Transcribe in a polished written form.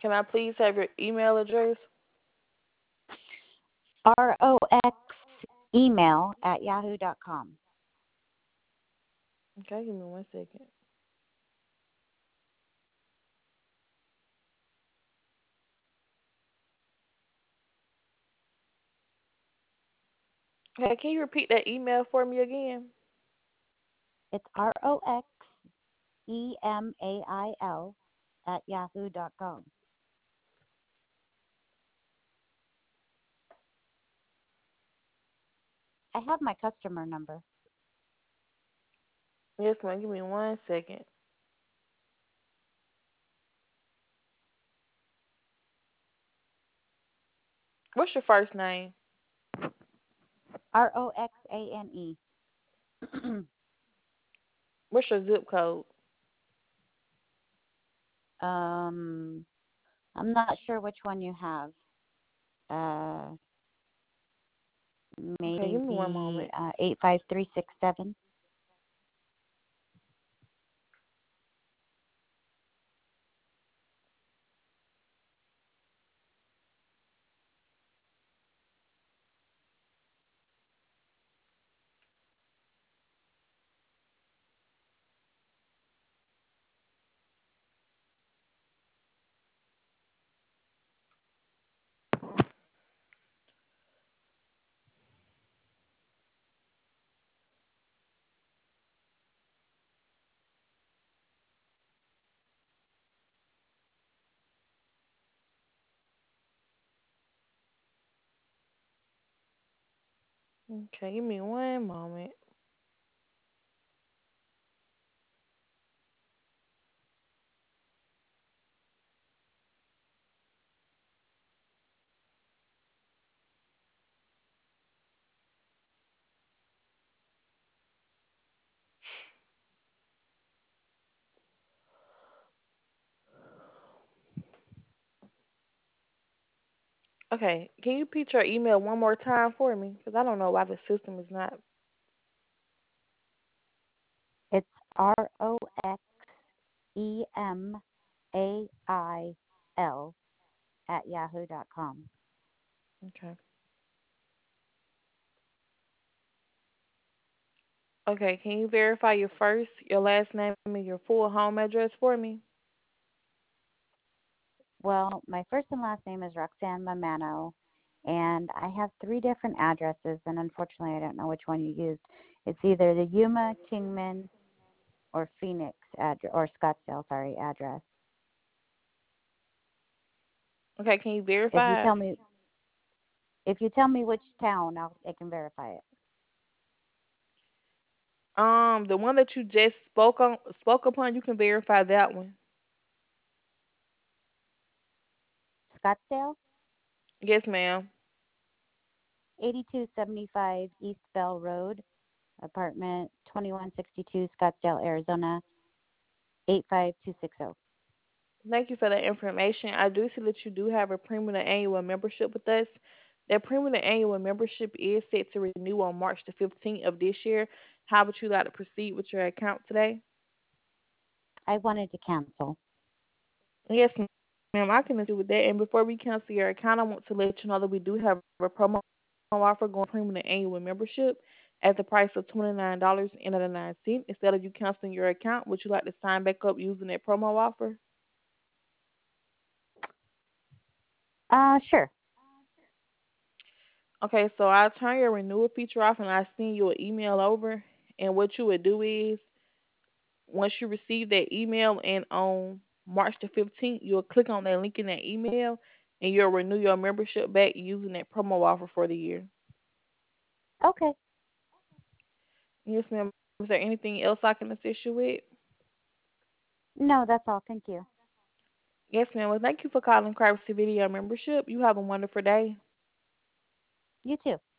Can I please have your email address? ROX email at yahoo.com. Okay, give me 1 second. Okay, can you repeat that email for me again? It's ROXEMAIL at yahoo.com. I have my customer number. Yes, ma'am. Give me 1 second. What's your first name? ROXANE. What's your zip code? I'm not sure which one you have. Uh, Okay, give me one maybe moment. 85367. Okay, give me 1 moment. Okay, can you repeat your email one more time for me? Because I don't know why the system is not. It's ROXEMAIL at yahoo.com. Okay. Okay, can you verify your first, your last name, and your full home address for me? Well, my first and last name is Roxanne Mamano, and I have three different addresses, and unfortunately, I don't know which one you used. It's either the Yuma, Kingman, or Phoenix or Scottsdale, sorry, address. Okay, can you If you verify it? tell me, if you tell me which town, I can verify it. The one that you just spoke upon, you can verify that one. Scottsdale, Yes, ma'am. 8275 East Bell Road, apartment 2162, Scottsdale, Arizona, 85260. Thank you for that information. I do see that you do have a premium annual membership with us. That premium annual membership is set to renew on March the 15th of this year. How would you like to proceed with your account today? I wanted to cancel. Yes, ma'am. I can assist you with that. And before we cancel your account, I want to let you know that we do have a promo offer going premium annual membership at the price of $29.99. Instead of you canceling your account, would you like to sign back up using that promo offer? Sure. Okay, so I'll turn your renewal feature off and I'll send you an email over. And what you would do is, once you receive that email and on March the 15th, you'll click on that link in that email and you'll renew your membership back using that promo offer for the year. Okay. Yes, ma'am. Is there anything else I can assist you with? No, that's all. Thank you. Yes, ma'am. Well, thank you for calling Privacy Video Membership. You have a wonderful day. You too.